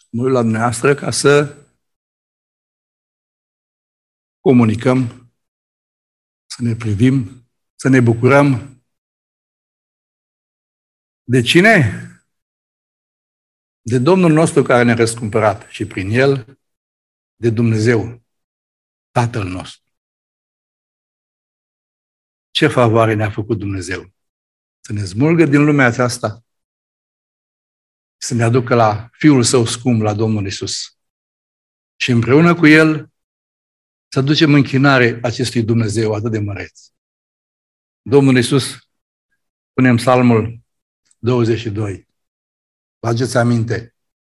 mă uit la dumneavoastră ca să comunicăm, să ne privim, să ne bucurăm. De cine? De Domnul nostru care ne-a răscumpărat și prin El de Dumnezeu, Tatăl nostru. Ce favoare ne-a făcut Dumnezeu? Să ne smulgă din lumea aceasta, să ne aducă la Fiul Său scump, la Domnul Iisus. Și împreună cu El să ducem închinare acestui Dumnezeu atât de măreț. Domnul Iisus, spune în Psalmul 22, faceți aminte,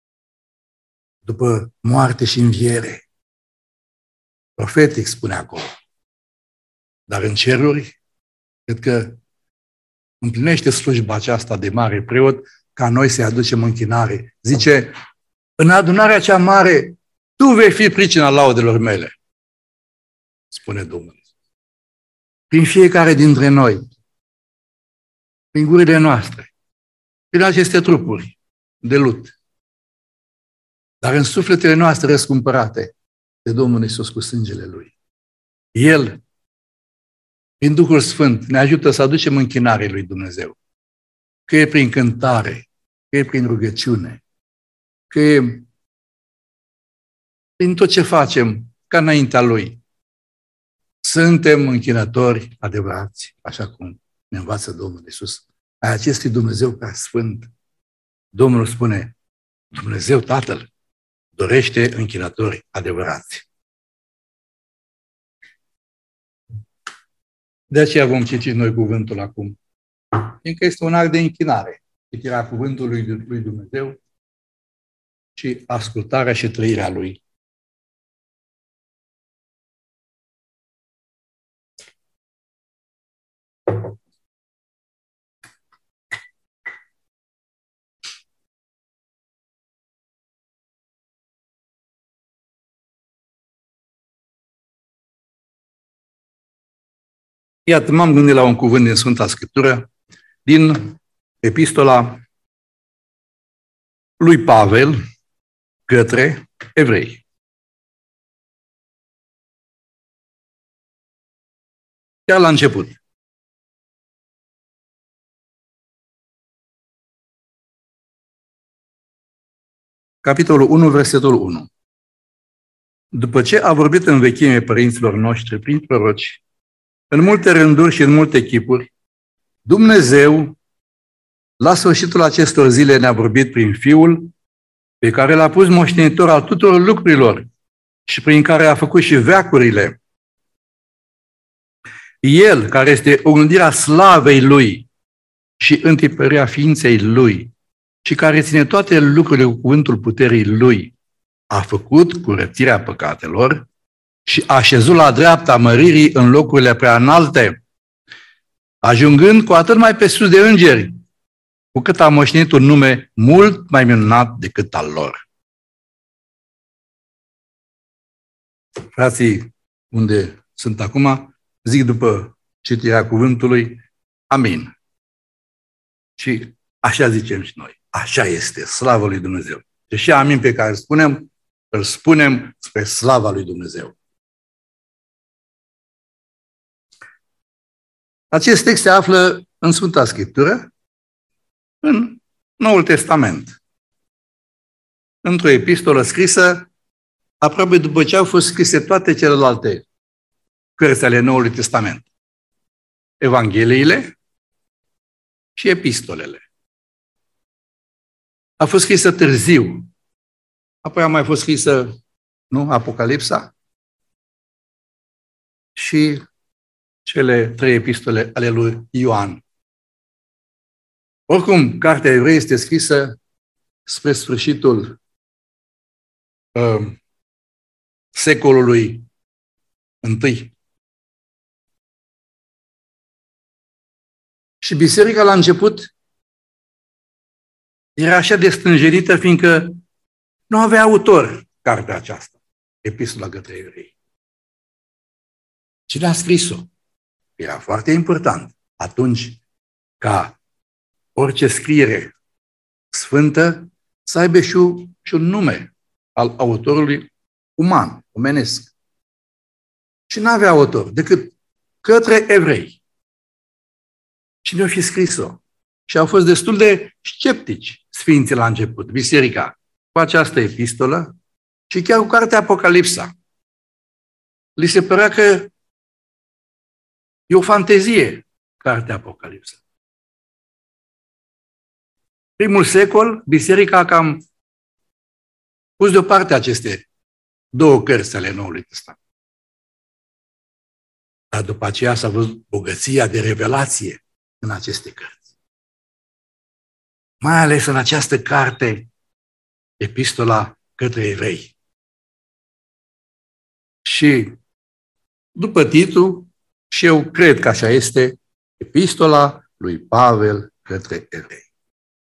după moarte și înviere, profetic spune acolo, dar în ceruri, cred că împlinește slujba aceasta de mare preot, ca noi să-i aducem închinare. Zice, în adunarea cea mare, tu vei fi pricina laudelor mele, spune Domnul. Prin fiecare dintre noi, prin gurile noastre, prin aceste trupuri de lut, dar în sufletele noastre răscumpărate de Domnul Iisus cu sângele Lui. El, prin Duhul Sfânt, ne ajută să aducem închinare lui Dumnezeu. Că e prin cântare, că e prin rugăciune, că e prin tot ce facem ca înaintea Lui. Suntem închinători adevărați, așa cum ne învață Domnul Iisus. Ai acestui Dumnezeu prea sfânt. Domnul spune, Dumnezeu Tatăl dorește închinători adevărați. De aceea vom citi noi cuvântul acum. Fiindcă este un act de închinare, citirea cuvântului lui Dumnezeu și ascultarea și trăirea Lui. Iată, m-am gândit la un cuvânt din Sfânta Scriptură, din epistola lui Pavel către evrei. Chiar la început. Capitolul 1, versetul 1. După ce a vorbit în vechime părinților noștri prin proroci, în multe rânduri și în multe chipuri, Dumnezeu, la sfârșitul acestor zile, ne-a vorbit prin Fiul, pe care l-a pus moștenitor al tuturor lucrurilor și prin care a făcut și veacurile. El, care este oglindirea slavei Lui și întipărirea ființei Lui și care ține toate lucrurile cu cuvântul puterii Lui, a făcut curățirea păcatelor și a așezut la dreapta măririi în locurile prea înalte, ajungând cu atât mai pe sus de îngeri, cu cât a moștenit un nume mult mai minunat decât al lor. Frații, unde sunt acum, zic după citirea cuvântului, amin. Și așa zicem și noi. Așa este, slavă lui Dumnezeu. Și amin pe care îl spunem spre slava lui Dumnezeu. Acest text se află în Sfânta Scriptură, în Noul Testament, într-o epistolă scrisă aproape după ce au fost scrise toate celelalte cărți ale Noului Testament. Evangheliile și epistolele. A fost scrisă târziu. Apoi a mai fost scrisă, Apocalipsa și cele 3 epistole ale lui Ioan. Oricum, Cartea Evrei este scrisă spre sfârșitul secolului I. Și biserica la început era așa de stânjenită, fiindcă nu avea autor cartea aceasta, epistola către evrei. Cine a scris-o? Era foarte important atunci ca orice scriere sfântă să aibă și un nume al autorului uman, omenesc. Și n-avea autor decât către evrei. Cine o fi scris-o? Și au fost destul de sceptici sfinții la început, biserica, cu această epistolă și chiar cu cartea Apocalipsa. Li se părea că e o fantezie, cartea Apocalipsa. Primul secol, biserica a cam pus deoparte aceste două cărți ale Noului Testament. Dar după aceea s-a văzut bogăția de revelație în aceste cărți. Mai ales în această carte, epistola către evrei. Și după titlu, și eu cred că așa este, epistola lui Pavel către evrei.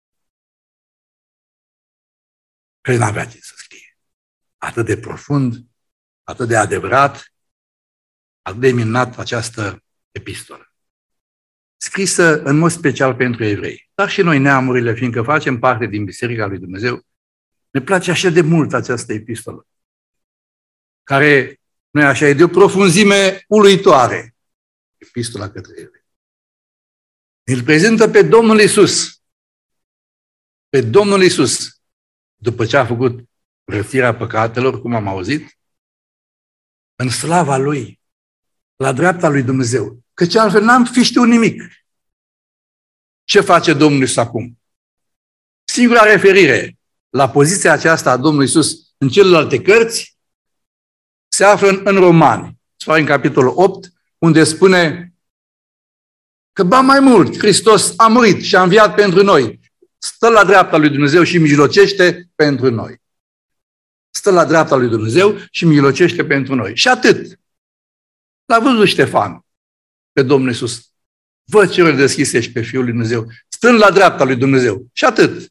Că n-avea ce să scrie. Atât de profund, atât de adevărat, atât de minunat această epistolă. Scrisă în mod special pentru evrei. Dar și noi neamurile, fiindcă facem parte din Biserica lui Dumnezeu, ne place așa de mult această epistolă, care, nu așa, e de o profunzime uluitoare. Epistola către evrei. Îl prezintă pe Domnul Iisus. Pe Domnul Iisus. După ce a făcut rățirea păcatelor, cum am auzit, în slava Lui, la dreapta lui Dumnezeu. Căci altfel n-am fi știut nimic. Ce face Domnul Iisus acum? Singura referire la poziția aceasta a Domnului Iisus în celelalte cărți se află în Romani, sau în capitolul 8, unde spune că, ba mai mult, Hristos a murit și a înviat pentru noi. Stă la dreapta lui Dumnezeu și mijlocește pentru noi. Stă la dreapta lui Dumnezeu și mijlocește pentru noi. Și atât. L-a văzut Ștefan pe Domnul Iisus. Văd cerul deschise și pe Fiul lui Dumnezeu, stând la dreapta lui Dumnezeu. Și atât.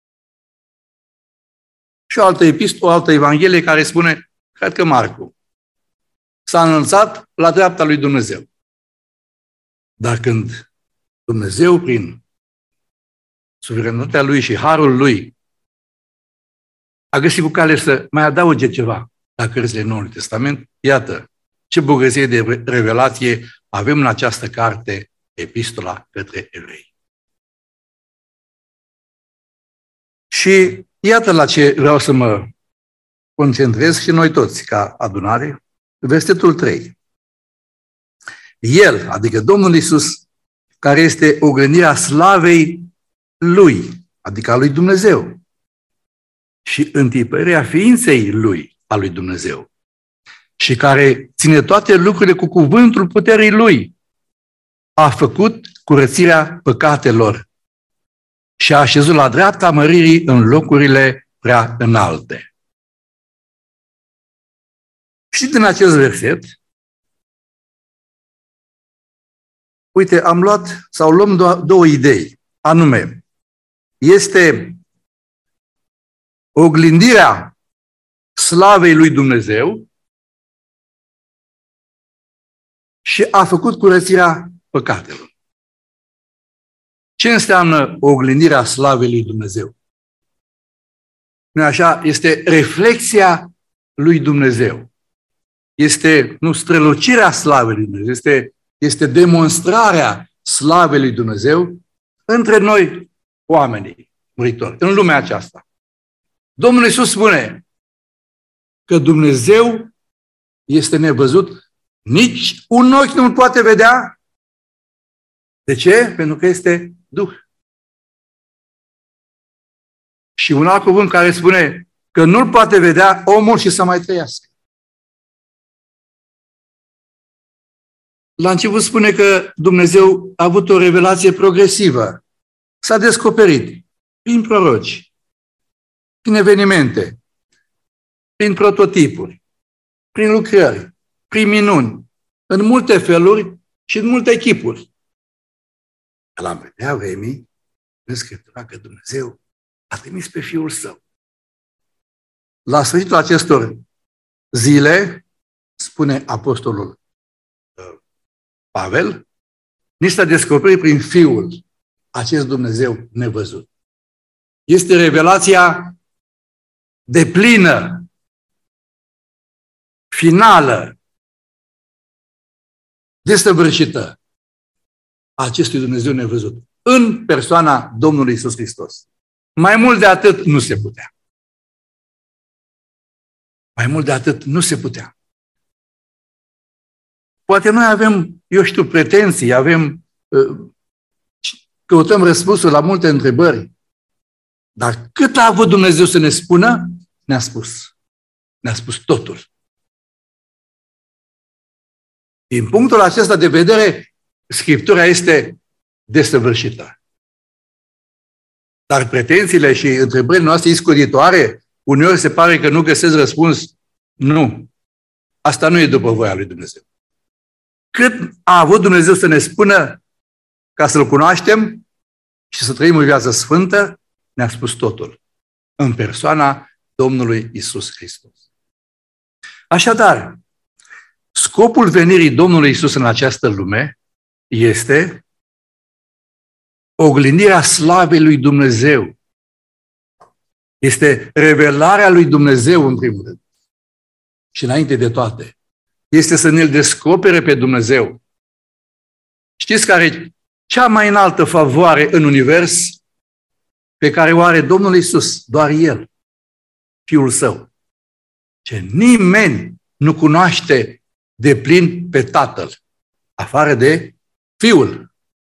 Și o altă epistolă, o altă evanghelie care spune, cred că Marcu, s-a înălțat la dreapta lui Dumnezeu. Dar când Dumnezeu, prin suveranitatea Lui și harul Lui, a găsit cu cale să mai adauge ceva la cărțile Noului Testament, iată, ce bogăție de revelație avem în această carte, epistola către evrei. Și iată la ce vreau să mă concentrez și noi toți ca adunare, versetul 3. El, adică Domnul Iisus, care este oglindirea slavei Lui, adică a lui Dumnezeu, și întipărirea ființei Lui, a lui Dumnezeu, și care ține toate lucrurile cu cuvântul puterii Lui, a făcut curățirea păcatelor și a așezut la dreapta măririi în locurile prea înalte. Și din acest verset, uite, am luat sau luăm două idei, anume, este oglindirea slavei lui Dumnezeu și a făcut curățirea păcatelor. Ce înseamnă oglindirea slavei lui Dumnezeu? Nu așa? Este reflexia lui Dumnezeu. Este, nu, strălucirea slavei lui Dumnezeu. Este demonstrarea slavei lui Dumnezeu între noi, oamenii muritori, în lumea aceasta. Domnul Iisus spune că Dumnezeu este nevăzut, nici un ochi nu-l poate vedea. De ce? Pentru că este Duh. Și un alt cuvânt care spune că nu-l poate vedea omul și să mai trăiască. La început spune că Dumnezeu a avut o revelație progresivă. S-a descoperit prin proroci, prin evenimente, prin prototipuri, prin lucrări, prin minuni, în multe feluri și în multe chipuri. La învederea vremii, în Scriptura că Dumnezeu a trimis pe Fiul Său. La sfârșitul acestor zile, spune apostolul Pavel, ni s-a descoperit prin Fiul acest Dumnezeu nevăzut. Este revelația deplină, finală, desăvârșită a acestui Dumnezeu nevăzut în persoana Domnului Iisus Hristos. Mai mult de atât nu se putea. Mai mult de atât nu se putea. Poate noi avem, eu știu, pretenții, căutăm răspunsuri la multe întrebări. Dar cât a avut Dumnezeu să ne spună, ne-a spus. Ne-a spus totul. Din punctul acesta de vedere, Scriptura este desăvârșită. Dar pretențiile și întrebările noastre iscoditoare, uneori se pare că nu găsesc răspuns. Nu. Asta nu e după voia lui Dumnezeu. Cât a avut Dumnezeu să ne spună ca să-L cunoaștem și să trăim o viață sfântă, ne-a spus totul. În persoana Domnului Iisus Hristos. Așadar, scopul venirii Domnului Iisus în această lume este oglindirea slavei lui Dumnezeu. Este revelarea lui Dumnezeu, în primul rând. Și înainte de toate, este să ne-L descopere pe Dumnezeu. Știți care e cea mai înaltă favoare în univers pe care o are Domnul Iisus? Doar El, Fiul Său. Ce nimeni nu cunoaște deplin pe Tatăl, afară de Fiul.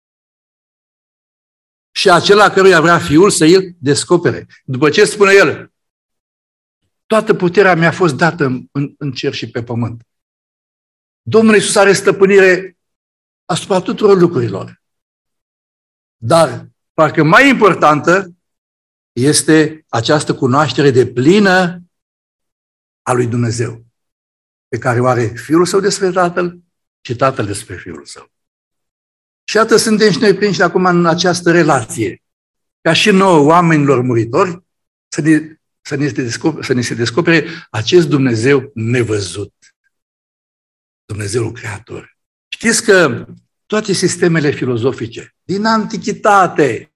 Și acela căruia vrea Fiul să îl descopere. După ce spune El, toată puterea mi-a fost dată în cer și pe pământ. Domnul Iisus are stăpânire asupra tuturor lucrurilor. Dar, parcă mai importantă, este această cunoaștere deplină a lui Dumnezeu, pe care o are Fiul Său despre Tatăl și Tatăl despre Fiul Său. Și iată, suntem și noi prinși acum în această relație, ca și nouă, oamenilor muritori, să ne se descopere acest Dumnezeu nevăzut. Dumnezeul Creator. Știți că toate sistemele filozofice din antichitate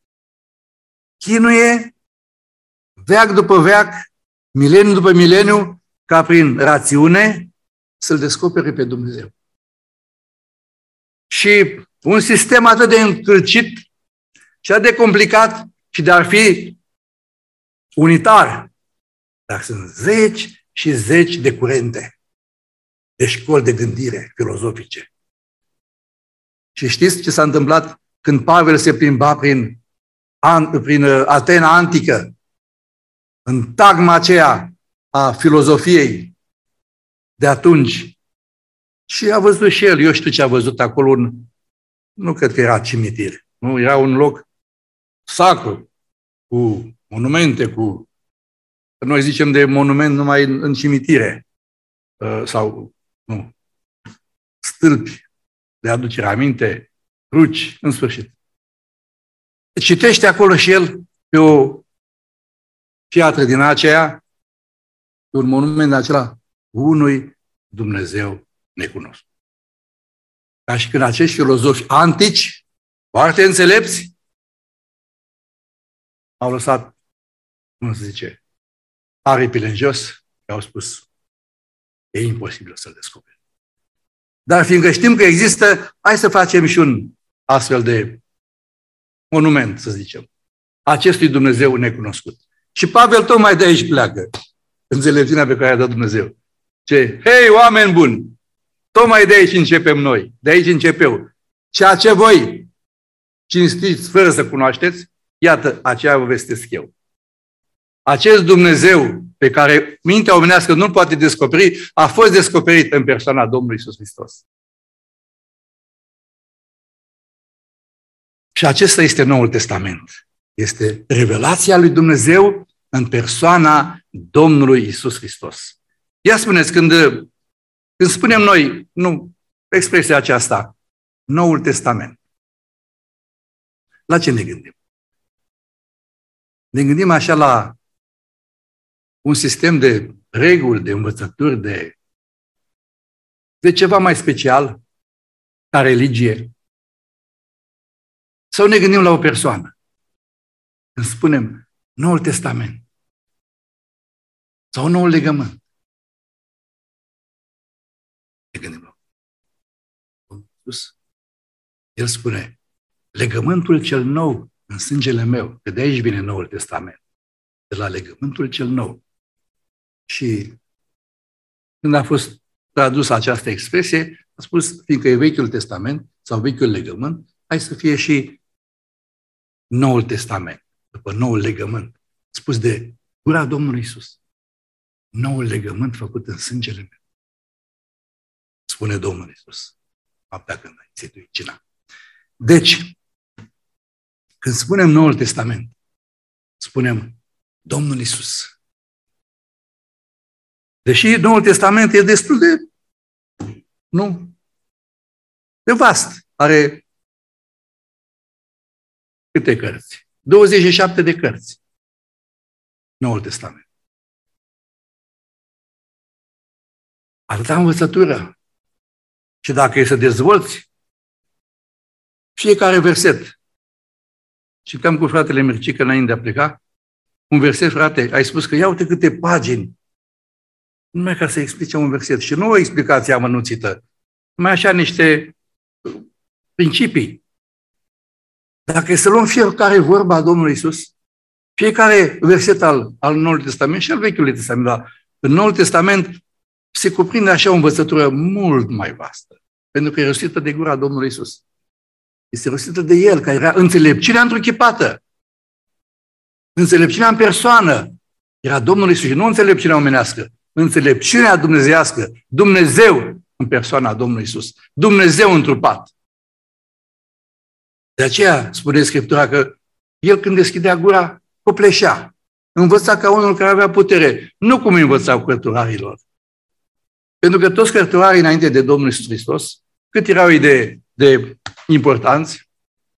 chinuie veac după veac, mileniu după mileniu, ca prin rațiune să-L descopere pe Dumnezeu. Și un sistem atât de încălcit și atât de complicat și de ar fi unitar. Dar sunt zeci și zeci de curente, de școli de gândire filozofice. Și știți ce s-a întâmplat când Pavel se plimba prin Atena antică, în tagma aceea a filozofiei de atunci? Și a văzut și el, eu știu ce a văzut acolo, nu cred că era cimitir, nu, era un loc sacru, cu monumente, noi zicem de monument numai în cimitire, sau, nu, stâlpi de aducere aminte, cruci, în sfârșit. Citește acolo și el pe o piatră din aceea, pe un monument acela, unui Dumnezeu necunoscut. Ca și când acești filozofi antici, foarte înțelepți, au lăsat, cum se zice, aripile în jos și au spus, e imposibil să-L descoperi. Dar fiindcă știm că există, hai să facem și un astfel de monument, să zicem, acestui Dumnezeu necunoscut. Și Pavel tocmai de aici pleacă, înțelepciunea pe care a dat Dumnezeu. Ce? Hei, oameni buni! Tocmai de aici începem noi, de aici încep eu. Ceea ce voi cinstiți fără să cunoașteți, iată, aceea vă vestesc eu. Acest Dumnezeu pe care mintea omenească nu-L poate descoperi, a fost descoperit în persoana Domnului Iisus Hristos. Și acesta este Noul Testament. Este revelația lui Dumnezeu în persoana Domnului Iisus Hristos. Ia spuneți, când spunem noi, nu, expresia aceasta, Noul Testament, la ce ne gândim? Ne gândim așa la un sistem de reguli, de învățături, de ceva mai special, ca religie. Sau ne gândim la o persoană. Când spunem Noul Testament, Sau noul legământ. Ne gândim la Domnul Iisus. El spune, legământul cel nou în sângele meu, că de aici vine Noul Testament, de la legământul cel nou. Și când a fost tradusă această expresie, a spus, fiindcă e Vechiul Testament sau Vechiul Legământ, hai să fie și Noul Testament, după Noul Legământ, spus de gura Domnului Iisus. Noul legământ făcut în sângele meu. Spune Domnul Iisus, noaptea când a instituit cina. Deci, când spunem Noul Testament, spunem Domnul Iisus. Deși Noul Testament e destul de vast. Are câte cărți? 27 de cărți. Noul Testament. Atâta învățătură. Și dacă e să dezvolți fiecare verset. Și cam cu fratele Mircică înainte de a pleca, un verset, frate, ai spus că ia uite câte pagini. Numai ca să explice un verset. Și nu o explicație amănunțită. Numai așa niște principii. Dacă e să luăm fiecare vorba a Domnului Iisus, fiecare verset al Noului Testament și al Vechiului Testament, dar în Noul Testament se cuprinde așa o învățătură mult mai vastă. Pentru că e rostită de gura Domnului Iisus. Este rostită de El, care era înțelepciunea întruchipată. Înțelepciunea în persoană. Era Domnul Iisus și nu înțelepciunea omenească. Înțelepciunea dumnezeiască. Dumnezeu în persoana Domnului Iisus. Dumnezeu întrupat. De aceea spune Scriptura că El când deschidea gura, copleșea. Învăța ca unul care avea putere. Nu cum învățau cărturarilor. Pentru că toți cărturarii înainte de Domnul Iisus Hristos, cât erau ei de importanți,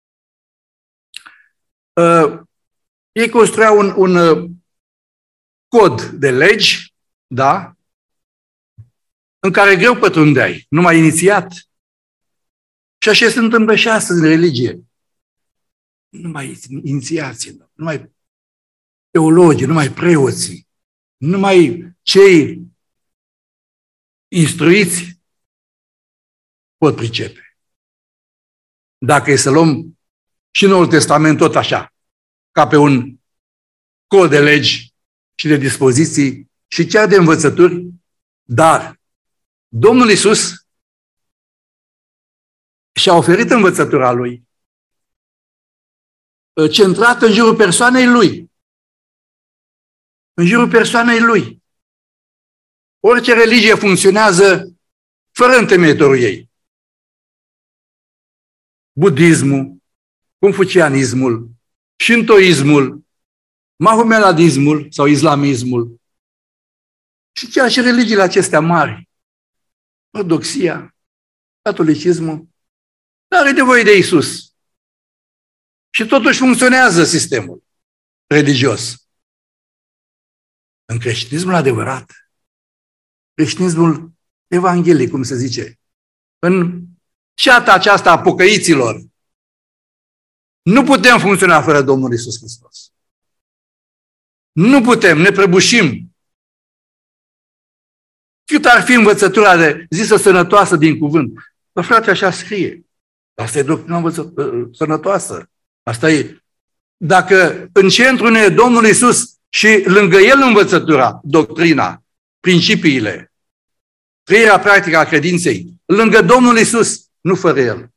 ei construiau un cod de legi, da? În care greu pătrundeai, numai inițiat. Și așa se întâmplă și astăzi în religie. Numai inițiații, numai teologii, numai preoții, numai cei instruiți pot pricepe. Dacă e să luăm și Noul Testament tot așa, ca pe un cod de legi și de dispoziții și chiar de învățături, dar Domnul Iisus și-a oferit învățătura Lui centrată în jurul persoanei Lui. În jurul persoanei Lui. Orice religie funcționează fără întemeitorul ei. Budismul, confucianismul, șintoismul, mahomedanismul sau islamismul și chiar și religiile acestea mari, ortodoxia, catolicismul, nu are nevoie de Iisus. Și totuși funcționează sistemul religios. În creștinismul adevărat, creștinismul evanghelic, cum se zice, în ceata aceasta a pocăiților, nu putem funcționa fără Domnul Iisus Hristos. Nu putem, ne prăbușim. Cât ar fi învățătura de zisă sănătoasă din cuvânt. Dar frate, așa scrie. Asta e doctrina sănătoasă. Asta e. Dacă în centru ne e Domnul Iisus și lângă El învățătura, doctrina, principiile, trăirea practică a credinței, lângă Domnul Iisus, nu fără El.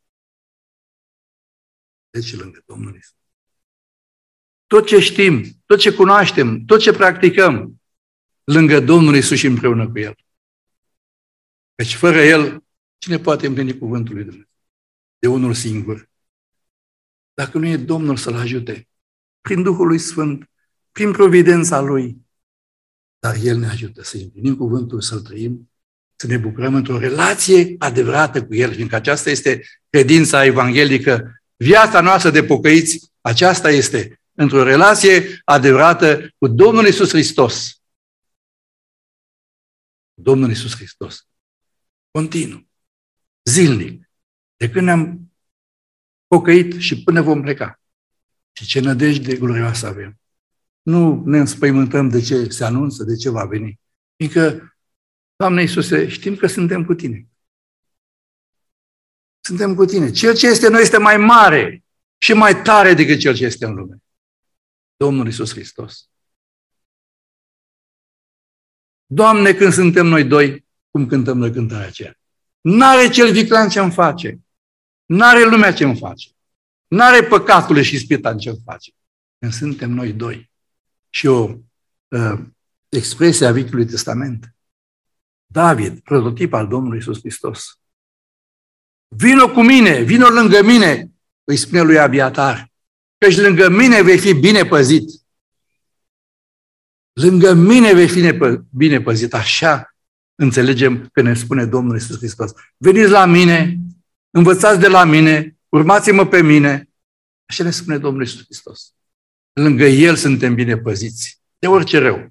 Deci lângă Domnul Iisus. Tot ce știm, tot ce cunoaștem, tot ce practicăm, lângă Domnul Iisus și împreună cu El. Deci fără El, cine poate împlini cuvântul lui Dumnezeu? De unul singur. Dacă nu e Domnul să-l ajute, prin Duhul lui Sfânt, prin providența Lui, dar El ne ajută să împlinim cuvântul, să-l trăim, să ne bucurăm într-o relație adevărată cu El, fiindcă aceasta este credința evanghelică, viața noastră de pocăiți, aceasta este într-o relație adevărată cu Domnul Iisus Hristos. Domnul Iisus Hristos. Continuu, zilnic, de când ne-am pocăit și până vom pleca. Și ce nădejde glorioasă avem. nu ne înspăimântăm de ce se anunță, de ce va veni. Fiindcă, Doamne Iisuse, știm că suntem cu Tine. Suntem cu Tine. Cel ce este în noi este mai mare și mai tare decât cel ce este în lume. Domnul Iisus Hristos. Doamne, când suntem noi doi, cum cântăm noi cântarea aceea? N-are cel viclean ce-mi face. N-are lumea ce-mi face. N-are păcatul și ispita ce-mi face. Când suntem noi doi. Și o expresie a Vechiului Testament. David, prototip al Domnului Iisus Hristos. Vino cu mine, vino lângă mine, îi spune lui Abiatar, căci lângă mine vei fi bine păzit. Lângă mine vei fi bine păzit. Așa înțelegem că ne spune Domnul Iisus Hristos. Veniți la mine, învățați de la mine, urmați-mă pe mine. Așa ne spune Domnul Iisus Hristos. Lângă El suntem bine păziți de orice rău.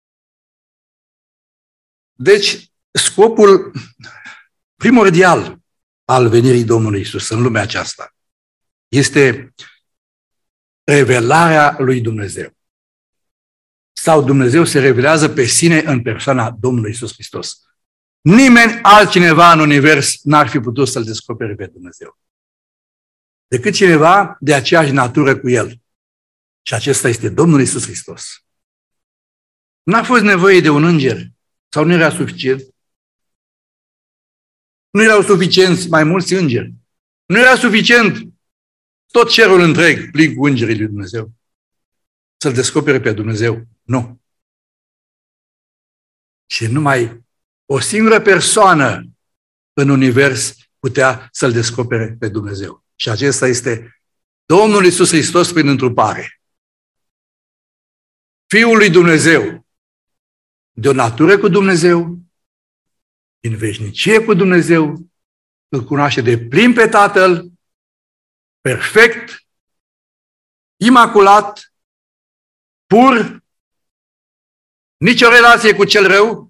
Deci, scopul primordial al venirii Domnului Iisus în lumea aceasta este revelarea lui Dumnezeu. Sau Dumnezeu se revelează pe sine în persoana Domnului Iisus Hristos. Nimeni altcineva în univers n-ar fi putut să-L descopere pe Dumnezeu decât cineva de aceeași natură cu El. Și acesta este Domnul Iisus Hristos. N-a fost nevoie de un înger sau nu era suficient. Nu erau suficienți mai mulți îngeri. Nu era suficient tot cerul întreg plin cu îngerii lui Dumnezeu să-L descopere pe Dumnezeu. Nu. Și numai o singură persoană în univers putea să-L descopere pe Dumnezeu. Și acesta este Domnul Iisus Hristos prin întrupare. Fiul lui Dumnezeu, de o natură cu Dumnezeu, din veșnicie cu Dumnezeu, îl cunoaște de plin pe Tatăl, perfect, imaculat, pur, nicio relație cu cel rău,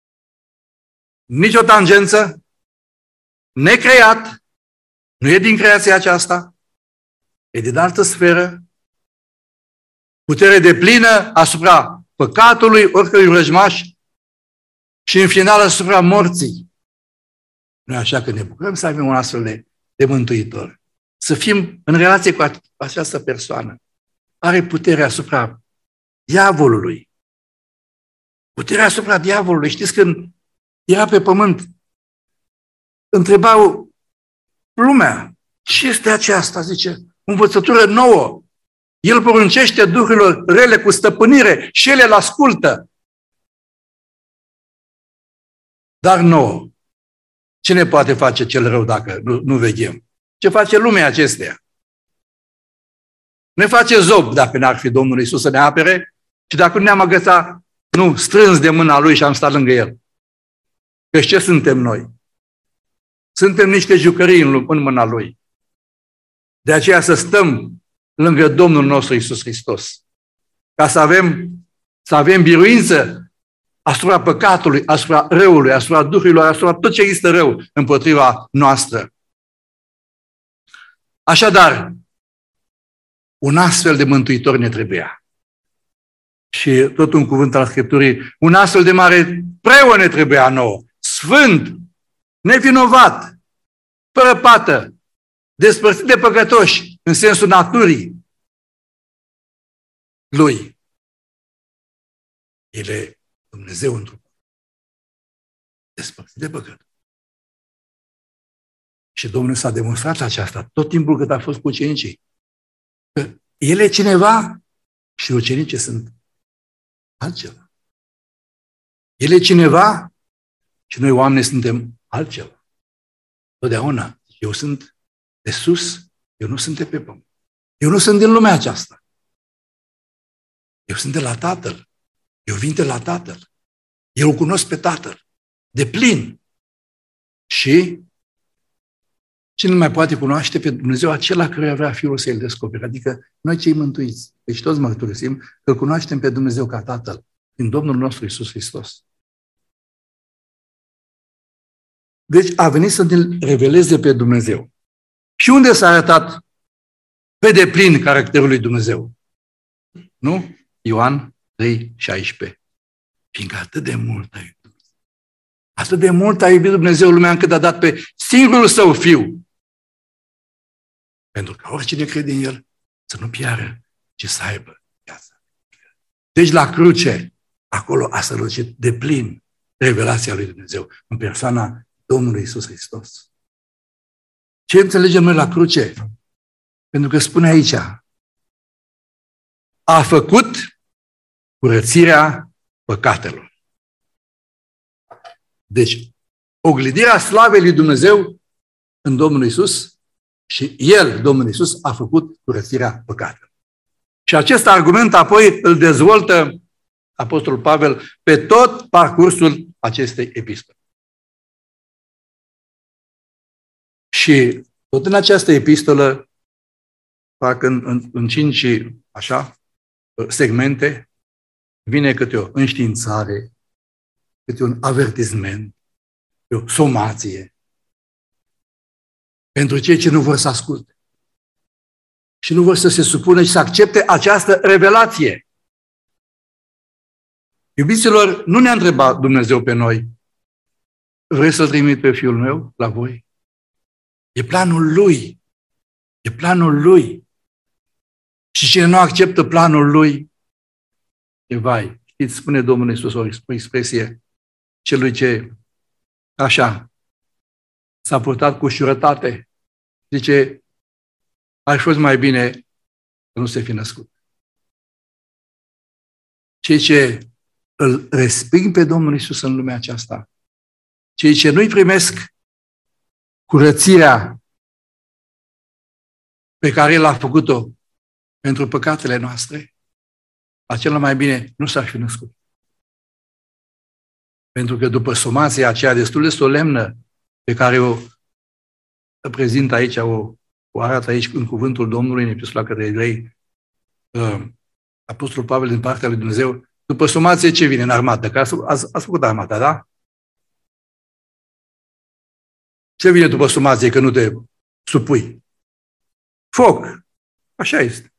nicio tangență, necreat, nu e din creația aceasta, e din altă sferă, putere deplină asupra păcatului oricărui vrăjmaș și în final asupra morții. Noi așa că ne bucurăm să avem un astfel de mântuitor. Să fim în relație cu această persoană. Are putere asupra diavolului. Puterea asupra diavolului. Știți, când era pe pământ, întrebau lumea, ce este aceasta? Zice, învățătură nouă. El poruncește duhurilor rele cu stăpânire și ele îl ascultă. Dar nouă, ce ne poate face cel rău dacă nu veghem? Ce face lumea acesteia? Ne face zob dacă n-ar fi Domnul Iisus să ne apere și dacă nu ne-am agățat, nu, strâns de mâna Lui și am stat lângă El. Că ce suntem noi? Suntem niște jucării în mâna Lui. De aceea să stăm lângă Domnul nostru Iisus Hristos. Ca să avem biruință asupra păcatului, asupra răului, asupra duhurilor, asupra tot ce este rău împotriva noastră. Așadar, un astfel de mântuitor ne trebuia. Și tot un cuvânt al Scripturii, un astfel de mare preot ne trebuia nouă, sfânt, nevinovat, fără pată, despărțit de păcătoși, în sensul naturii Lui. El e Dumnezeu într-un despărțit de păcat. Și Domnul s-a demonstrat aceasta tot timpul cât a fost cu ucenicii. Că El e cineva și ucenicii sunt altceva. El e cineva și noi oamenii suntem altceva. Totdeauna. Eu sunt de sus, eu nu sunt de pe pământ. Eu nu sunt din lumea aceasta. Eu sunt de la Tatăl. Eu vin de la Tatăl. Eu îl cunosc pe Tatăl. De plin. Și cine mai poate cunoaște pe Dumnezeu? Acela care vrea Fiul să-l descopere. Adică noi cei mântuiți. Deci toți mărturisim că îl cunoaștem pe Dumnezeu ca Tatăl. Din Domnul nostru Iisus Hristos. Deci a venit să ne reveleze pe Dumnezeu. Și unde s-a arătat pe deplin caracterul lui Dumnezeu? Nu? Ioan 3,16. Fiindcă atât de mult a iubit Dumnezeu. Atât de mult a iubit Dumnezeu lumea încât a dat pe singurul său Fiu. Pentru că oricine crede în El să nu piară, ci să aibă viață. Deci la cruce, acolo a sălăcit de plin revelația lui Dumnezeu în persoana Domnului Iisus Hristos. Ce înțelegem noi la cruce? Pentru că spune aici, a făcut curățirea păcatelor. Deci, oglindirea slavei lui Dumnezeu în Domnul Iisus și El, Domnul Iisus, a făcut curățirea păcatelor. Și acest argument apoi îl dezvoltă Apostolul Pavel pe tot parcursul acestei epistole. Și tot în această epistolă, fac în 5 așa, segmente, vine câte o înștiințare, câte un avertisment, o somație pentru cei ce nu vor să asculte și nu vor să se supună și să accepte această revelație. Iubiților, nu ne-a întrebat Dumnezeu pe noi, vrei să-L trimit pe Fiul meu la voi? E planul Lui. E planul Lui. Și cine nu acceptă planul Lui, e vai. Știți, spune Domnul Iisus o expresie celui ce, așa, s-a purtat cu ușurătate. Zice, ar fi fost mai bine să nu se fi născut. Cei ce îl resping pe Domnul Iisus în lumea aceasta, cei ce nu-i primesc curățirea pe care El a făcut-o pentru păcatele noastre, acela mai bine nu s-ar fi născut. Pentru că după somația aceea destul de solemnă pe care o prezintă aici, o arată aici în cuvântul Domnului, în Epistola către Evrei, Apostolul Pavel din partea lui Dumnezeu, după somație ce vine în armată? Că ați făcut armata, da? Ce vine după somație că nu te supui? Foc. Așa este.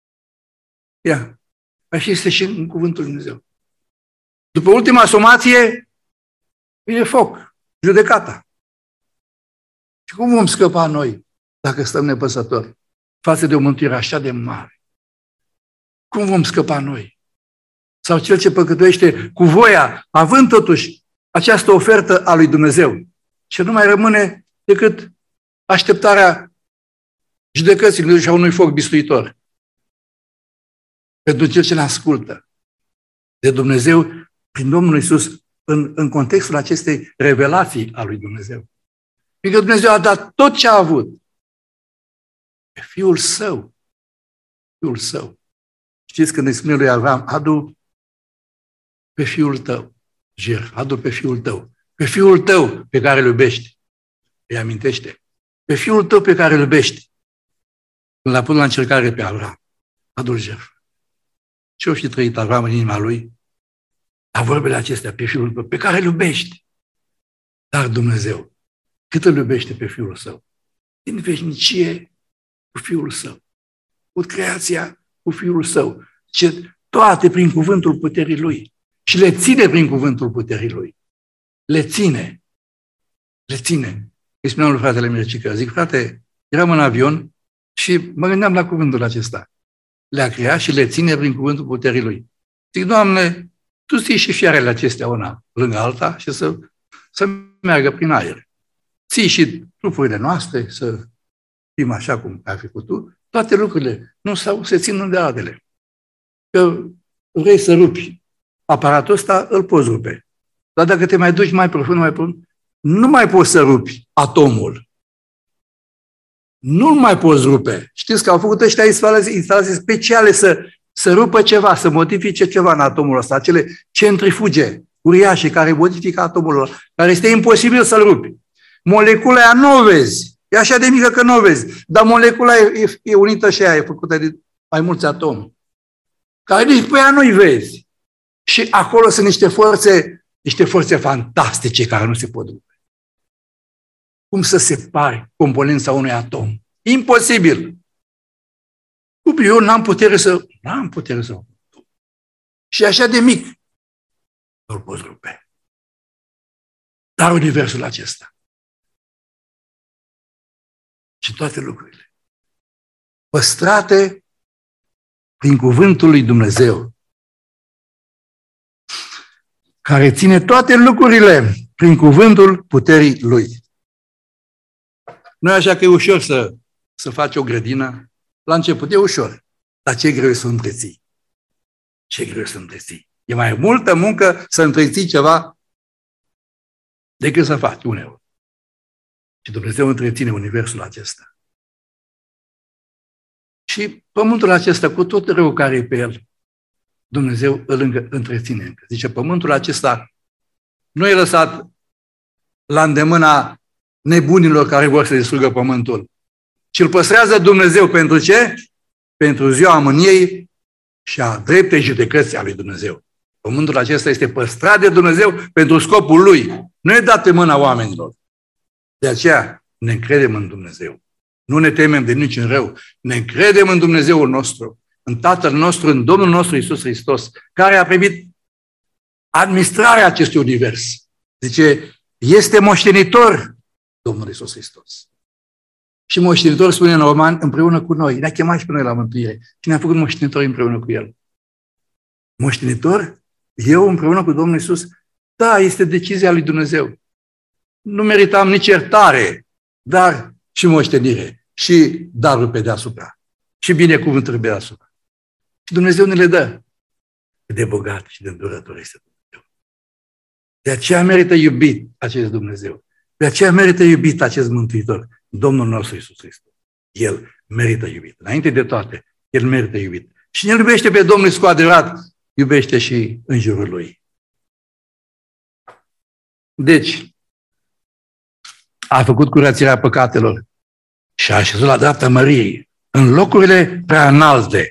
Ia. Așa este și în cuvântul lui Dumnezeu. După ultima somație, vine foc. Judecata. Și cum vom scăpa noi dacă stăm nepăsători față de o mântuire așa de mare? Cum vom scăpa noi? Sau cel ce păcătuiește cu voia, având totuși această ofertă a lui Dumnezeu, și nu mai rămâne decât așteptarea judecății și a unui foc bistuitor. Pentru cel ce ne ascultă de Dumnezeu prin Domnul Iisus în contextul acestei revelații a lui Dumnezeu. Fiindcă Dumnezeu a dat tot ce a avut pe Fiul Său. Fiul Său. Știți când îi spune lui Avram, adu pe Fiul tău, adu pe Fiul tău, pe Fiul tău pe care îl iubești. Îi amintește. Pe Fiul tău pe care îl iubești. Când l-a pus la încercare pe Avram, adu-l jertfă. Ce-o fi trăit Avram în inima lui? La vorbele acestea, pe Fiul tău, pe care îl iubești. Dar Dumnezeu, cât îl iubește pe Fiul Său? Din veșnicie cu Fiul Său. Cu creația cu Fiul Său. Ce toate prin cuvântul puterii Lui. Și le ține prin cuvântul puterii Lui. Le ține. Le ține. Îi spuneam lui fratele Mircică, zic, frate, eram în avion și mă gândeam la cuvântul acesta. Le-a creat și le ține prin cuvântul puterii Lui. Zic, Doamne, Tu ții și fiarele acestea una lângă alta și să meargă prin aer. Ții și trupurile noastre să fim așa cum ai făcut Tu. Toate lucrurile nu se țin unde altele. Că vrei să rupi aparatul ăsta, îl poți rupe. Dar dacă te mai duci mai profund, nu mai poți să rupi atomul. Nu-l mai poți rupe. Știți că au făcut ăștia instalații speciale să rupă ceva, să modifice ceva în atomul ăsta, acele centrifuge uriașe care modifică atomul ăla, care este imposibil să-l rupi. Molecula aia nu o vezi. E așa de mică că nu o vezi. Dar molecula e unită și aia, e făcută de mai mulți atomi. Care nici pe ea nu-i vezi. Și acolo sunt niște forțe fantastice care nu se pot rupe. Cum să separi componența unui atom? Imposibil. Eu n-am putere să... Și așa de mic nu-l poți rupe. Dar universul acesta și toate lucrurile păstrate prin cuvântul lui Dumnezeu, care ține toate lucrurile prin cuvântul puterii lui. Nu e așa că e ușor să faci o grădină? La început e ușor, dar ce greu e să o întreții? Ce greu e să întreții? E mai multă muncă să întreții ceva decât să faci uneori. Și Dumnezeu întreține universul acesta. Și pământul acesta, cu tot rău care e pe el, Dumnezeu îl întreține încă. Zice, pământul acesta nu e lăsat la îndemâna nebunilor care vor să distrugă pământul, ci îl păstrează Dumnezeu pentru ce? Pentru ziua mâniei și a dreptei judecății a lui Dumnezeu. Pământul acesta este păstrat de Dumnezeu pentru scopul lui. Nu e dat în mâna oamenilor. De aceea ne încredem în Dumnezeu. Nu ne temem de niciun rău. Ne încredem în Dumnezeul nostru, în Tatăl nostru, în Domnul nostru Iisus Hristos, care a primit administrarea acestui univers. Zice, este moștenitor Domnul Iisus Hristos. Și moștenitor, spune în Roman, împreună cu noi. Ne-a chemat și pe noi la mântuire. Și ne-a făcut moștenitori împreună cu El. Moștenitor? Eu împreună cu Domnul Iisus? Da, este decizia lui Dumnezeu. Nu meritam nici iertare, dar și moștenire. Și darul pe deasupra. Și binecuvântări pe deasupra. Și Dumnezeu ne le dă. De bogat și de îndurător este Dumnezeu. De aceea merită iubit acest Dumnezeu. De aceea merită iubit acest Mântuitor, Domnul nostru Iisus Hristos. El merită iubit. Înainte de toate, El merită iubit. Și ne iubește pe Domnul cu adevărat, iubește și în jurul Lui. Deci, a făcut curățirea păcatelor și a așezat la dreapta măriei, în locurile prea înalte.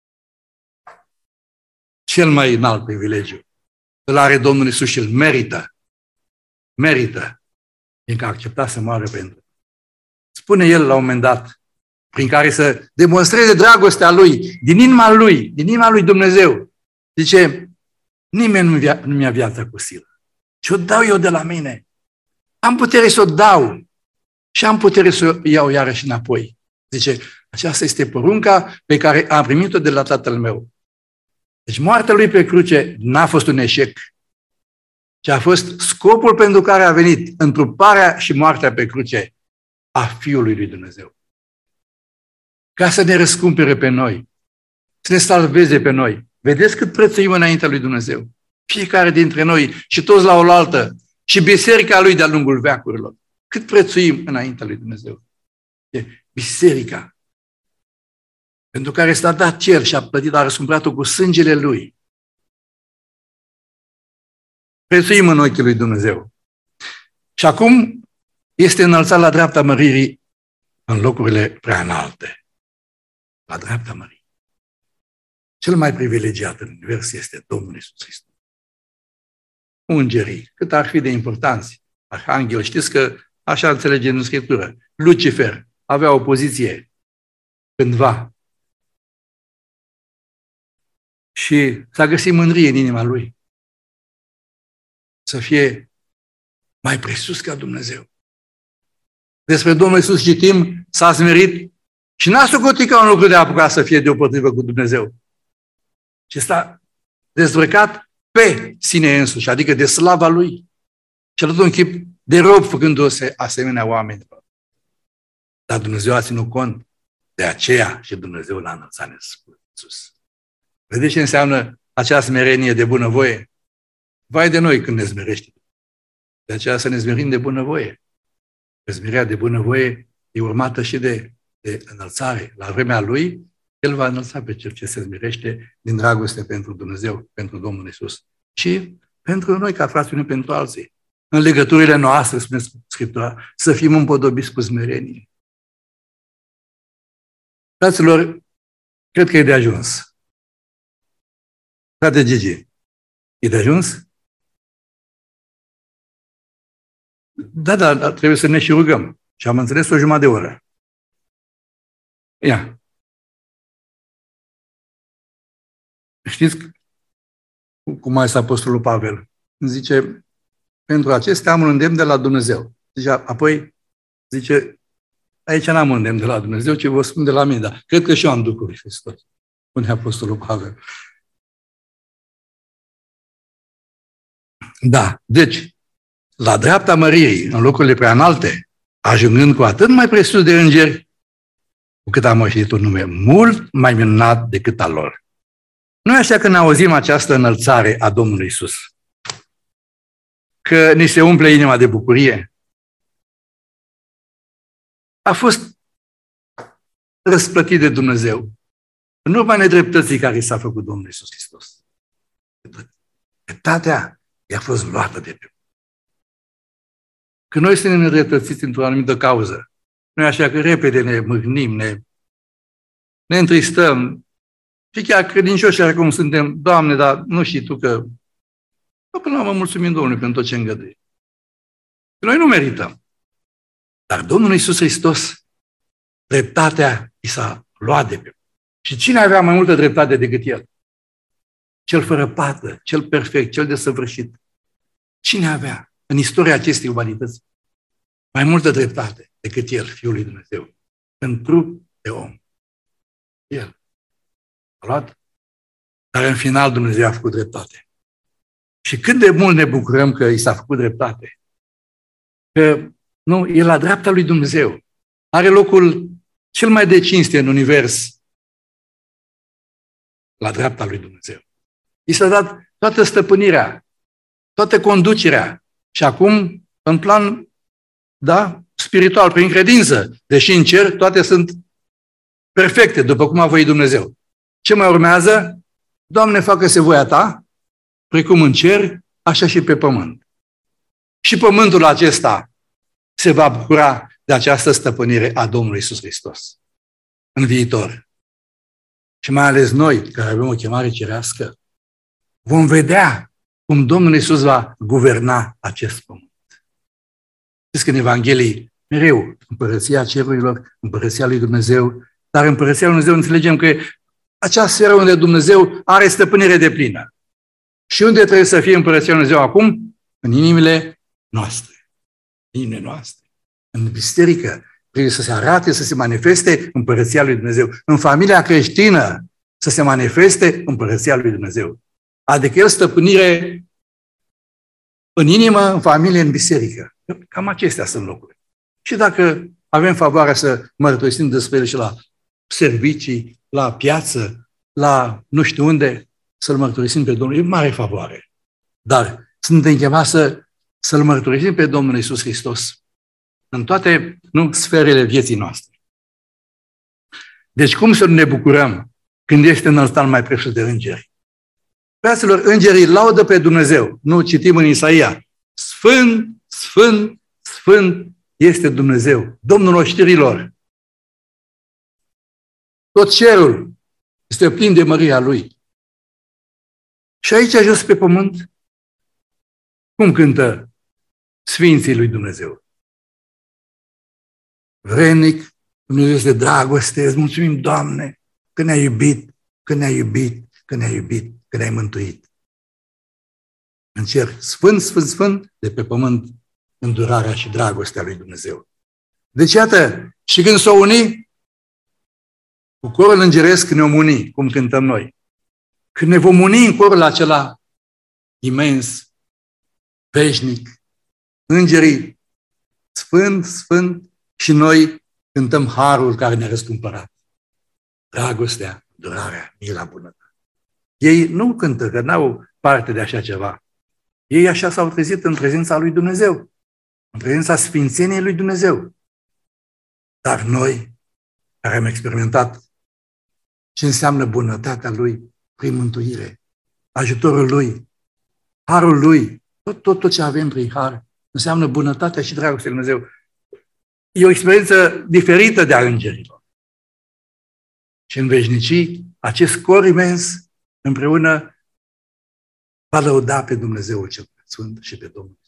Cel mai înalt privilegiu îl are Domnul Iisus și îl merită. Merită. Fiindcă a acceptat să moară pentru. Spune el la un moment dat, prin care să demonstreze dragostea lui, din inima lui Dumnezeu. Zice, nimeni nu mi-a viața cu silă. Și o dau eu de la mine. Am putere să o dau și am putere să o iau iarăși înapoi. Zice, aceasta este porunca pe care am primit-o de la Tatăl meu. Deci moartea lui pe cruce n-a fost un eșec, ci a fost scopul pentru care a venit, întruparea și moartea pe cruce a Fiului lui Dumnezeu. Ca să ne răscumpere pe noi, să ne salveze pe noi. Vedeți cât prețuim înaintea lui Dumnezeu. Fiecare dintre noi și toți la oaltă și biserica lui de-a lungul veacurilor. Cât prețuim înaintea lui Dumnezeu. E biserica pentru care s-a dat cer și a plătit, a răscumpărat-o cu sângele lui. Prețuim în ochii lui Dumnezeu. Și acum este înălțat la dreapta măririi în locurile prea înalte. La dreapta măririi. Cel mai privilegiat în univers este Domnul Iisus Hristos. Îngerii, cât ar fi de importanți, arhanghel, știți că așa înțelegem în Scriptură. Lucifer avea o poziție cândva și s-a găsit mândrie în inima lui să fie mai presus ca Dumnezeu. Despre Domnul Iisus citim, s-a smerit și n-a socotit ca un lucru de apucat să fie deopotrivă cu Dumnezeu. Și s-a dezbrăcat pe sine însuși, adică de slava lui. Și a luat un chip de rob făcându-se asemenea oamenilor. Dar Dumnezeu a ținut cont de aceea și Dumnezeu l-a înălțat sus. Vedeți ce înseamnă acea smerenie de bunăvoie? Vai de noi când ne smerește. De aceea să ne smerim de bunăvoie. Smerea de bunăvoie e urmată și de înălțare. La vremea lui, El va înălța pe cel ce se smerește din dragoste pentru Dumnezeu, pentru Domnul Iisus. Și pentru noi, ca frați unii pentru alții. În legăturile noastre, spune Scriptura, să fim împodobiți cu smerenie. Fraților, cred că e de ajuns. Frate Gigi, e de ajuns? Da, trebuie să ne și rugăm. Și am înțeles o jumătate de oră. Ia. Știți, cum mai este Apostolul Pavel. Zice, pentru acestea am un îndemn de la Dumnezeu. Zice, apoi zice, aici n-am un îndemn de la Dumnezeu, ci vă spun de la mine, dar cred că și eu am Duhul lui Hristos, spune Apostolul Pavel. Da, deci, la dreapta măririi, în locurile prea înalte, ajungând cu atât mai presus de îngeri, cu cât a moștenit un nume mult mai minunat decât al lor. Nu e așa că ne auzim această înălțare a Domnului Iisus, că ni se umple inima de bucurie. A fost răsplătit de Dumnezeu în urma nedreptății care s-a făcut Domnul Iisus Hristos. Dreptatea i-a fost luată de pe. Când noi suntem nedreptățiți într-o anumită cauză, noi așa că repede ne mâhnim, ne întristăm, și chiar credincioși acum suntem, Doamne, dar nu știi Tu că până la urmă mulțumim Domnului pentru tot ce îngăduie. Noi nu merităm. Dar Domnul Iisus Hristos, dreptatea i s-a luat de pe. Și cine avea mai multă dreptate decât El? Cel fără pată, cel perfect, cel desăvârșit. Cine avea în istoria acestei umanități mai multă dreptate decât El, Fiul lui Dumnezeu, în trup de om? El a luat, dar în final Dumnezeu a făcut dreptate. Și cât de mult ne bucurăm că i s-a făcut dreptate. Că nu, e la dreapta lui Dumnezeu. Are locul cel mai de cinste în univers la dreapta lui Dumnezeu. I s-a dat toată stăpânirea, toată conducerea. Și acum, în plan, da, spiritual, prin credință, deși în cer, toate sunt perfecte, după cum a voit Dumnezeu. Ce mai urmează? Doamne, facă-se voia Ta, precum în cer, așa și pe pământ. Și pământul acesta se va bucura de această stăpânire a Domnului Iisus Hristos în viitor. Și mai ales noi, care avem o chemare cerească, vom vedea cum Domnul Iisus va guverna acest pământ. Știți că în Evanghelii, mereu, împărăția cerurilor, împărăția lui Dumnezeu, dar împărăția lui Dumnezeu înțelegem că acea sferă unde Dumnezeu are stăpânire deplină. Și unde trebuie să fie împărăția lui Dumnezeu acum? În inimile noastre. În inimile noastre. În biserică trebuie să se arate, să se manifeste împărăția lui Dumnezeu. În familia creștină să se manifeste împărăția lui Dumnezeu. Adică El stăpânire în inimă, în familie, în biserică. Cam acestea sunt lucruri. Și dacă avem favoarea să mărturisim despre El și la servicii, la piață, la nu știu unde, să-L mărturisim pe Domnul, e mare favoare. Dar suntem chemați să-L mărturisim pe Domnul Iisus Hristos în toate sferele vieții noastre. Deci cum să ne bucurăm când este înălțat mai presus de îngeri? Fraților, îngerii laudă pe Dumnezeu. Nu citim în Isaia. Sfânt, Sfânt, Sfânt este Dumnezeu, Domnul oștirilor. Tot cerul este plin de măria Lui. Și aici, jos pe pământ, cum cântă Sfinții lui Dumnezeu? Vrednic, Dumnezeu este dragoste, îți mulțumim, Doamne, că ne-ai iubit, că ne-ai iubit, că ne-ai iubit, că ne-ai mântuit. În cer, Sfânt, Sfânt, Sfânt, de pe pământ, îndurarea și dragostea lui Dumnezeu. Deci, iată, și când s-o uni, cu corul îngeresc ne-om uni, cum cântăm noi. Când ne vom uni în corul acela imens, veșnic, îngerii, Sfânt, Sfânt, și noi cântăm harul care ne-a răscumpărat. Dragostea, durarea, mila, bunătate. Ei nu cântă, că n-au parte de așa ceva. Ei așa s-au trezit în prezența lui Dumnezeu, în prezența sfințeniei lui Dumnezeu. Dar noi, care am experimentat ce înseamnă bunătatea Lui prin mântuire, ajutorul Lui, harul Lui, tot ce avem prin har, înseamnă bunătatea și dragostea lui Dumnezeu. E o experiență diferită de a îngerilor. Și în veșnicii, acest cor imens împreună va lăuda pe Dumnezeu cel Sfânt și pe Domnul.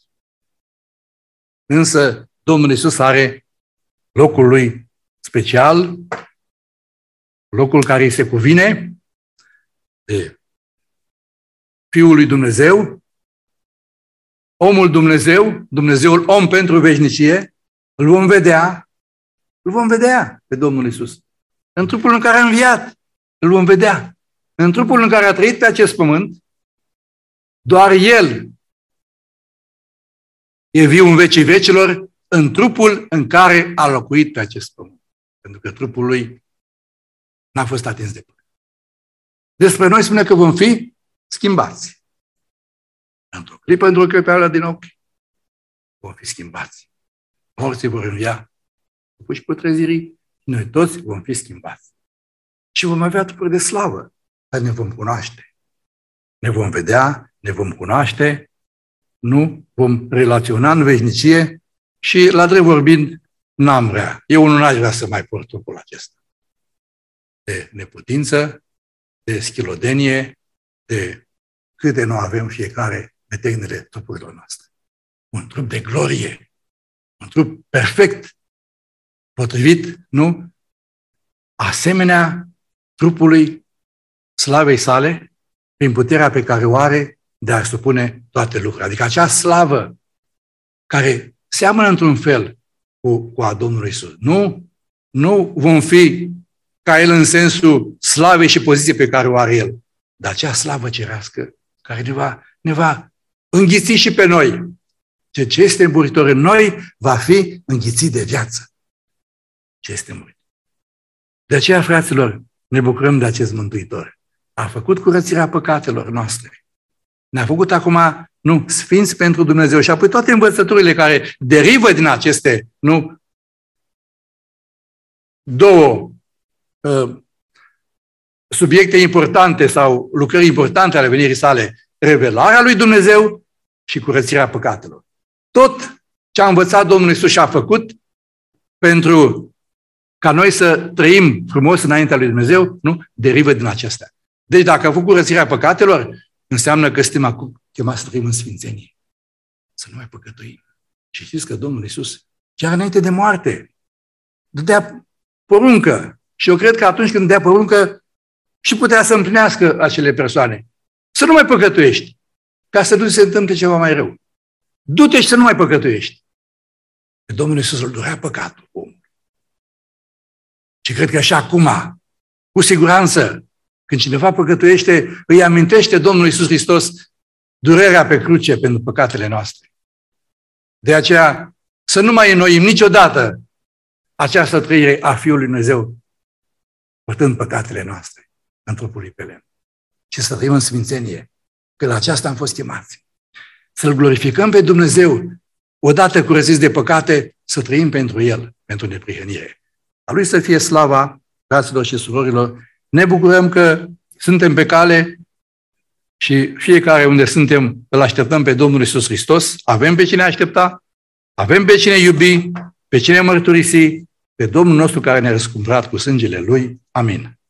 Însă Domnul Iisus are locul Lui special, locul care îi se cuvine de Fiul lui Dumnezeu, omul Dumnezeu, Dumnezeul om pentru veșnicie, îl vom vedea pe Domnul Iisus. În trupul în care a înviat, îl vom vedea. În trupul în care a trăit pe acest pământ, doar El e viu în vecii vecilor, în trupul în care a locuit pe acest pământ. Pentru că trupul Lui n-a fost atins de păcat. Despre noi spune că vom fi schimbați. Într-o clipă, într-o clipă din ochi, vom fi schimbați. Morții vor învia, puși putrezirii, noi toți vom fi schimbați. Și vom avea trupuri de slavă, dar ne vom cunoaște. Ne vom vedea, ne vom cunoaște, nu vom relaționa în veșnicie și, la drept vorbind, n-am vrea. Eu nu aș vrea să mai port trupul acesta. De neputință, de schilodenie, de câte nu avem fiecare pe tegnele trupurilor noastre. Un trup de glorie, un trup perfect, potrivit, nu? Asemenea trupului slavei sale, prin puterea pe care o are de a supune toate lucrurile. Adică acea slavă care seamănă într-un fel cu a Domnului Iisus. Nu vom fi ca El în sensul slavei și poziției pe care o are El, dar acea slavă cerească care ne va înghiți și pe noi. Ce este muritor în noi va fi înghițit de viață. Ce este muritor. De aceea, fraților, ne bucurăm de acest Mântuitor. A făcut curățirea păcatelor noastre. Ne-a făcut acum, sfinți pentru Dumnezeu. Și apoi toate învățăturile care derivă din aceste, două subiecte importante sau lucrări importante ale venirii sale, revelarea lui Dumnezeu și curățirea păcatelor. Tot ce a învățat Domnul Iisus și a făcut pentru ca noi să trăim frumos înaintea lui Dumnezeu, derivă din acestea. Deci dacă a făcut curățirea păcatelor, înseamnă că suntem acum chemați să trăim în sfințenie. Să nu mai păcătuim. Și știți că Domnul Iisus, chiar înainte de moarte, dădea poruncă. Și eu cred că atunci când dădea poruncă, și putea să împlinească acele persoane. Să nu mai păcătuiești, ca să nu se întâmple ceva mai rău. Du-te și să nu mai păcătuiești. Domnul Iisus îl durea păcatul omului. Și cred că și acum, cu siguranță, când cineva păcătuiește, îi amintește Domnul Iisus Hristos durerea pe cruce pentru păcatele noastre. De aceea, să nu mai înnoim niciodată această trăire a Fiului Dumnezeu, purtând păcatele noastre în trupul lui pe lemn. Și să trăim în sfințenie, că la aceasta am fost chemați. Să-L glorificăm pe Dumnezeu, odată curățiți de păcate, să trăim pentru El, pentru neprihănire. A Lui să fie slava, fraților și surorilor. Ne bucurăm că suntem pe cale și fiecare unde suntem îl așteptăm pe Domnul Iisus Hristos. Avem pe cine aștepta, avem pe cine iubi, pe cine mărturisi, pe Domnul nostru care ne-a răscumpărat cu sângele Lui. Amin.